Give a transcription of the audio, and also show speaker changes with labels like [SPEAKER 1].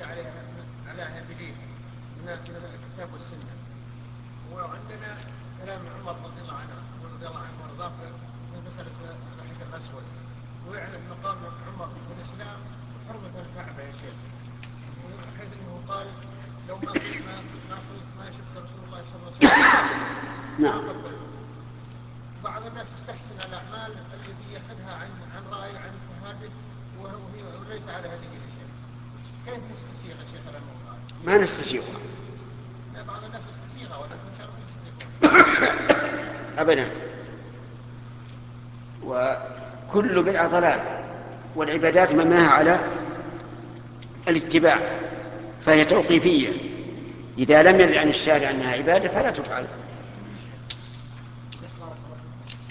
[SPEAKER 1] ليس عليها دليل من الكتاب والسنة. وعندنا كلام عمر رضي الله عنه وارضاه في مسألة الحجر الأسود، ويعلم مقام عمر في الإسلام حرمة الكعبة يا شيخ، حيث أنه قال لو ما شفت رسول الله صلى الله عليه وسلم ما قبلته. بعض الناس يستحسن الأعمال التي يأخذها عن رأي عن اجتهاده وليس على هذه الشيء. كيف نستسيغ يا شيخ الموضوع؟
[SPEAKER 2] ما نستسيغ.
[SPEAKER 1] بعض الناس يستسيغها ولكن شرط يستسيغون
[SPEAKER 2] أبدا. وكل بدعة ضلالة، والعبادات مبناها على الاتباع، فهي توقيفية. إذا لم يرد عن الشارع أنها عبادة فلا تفعل.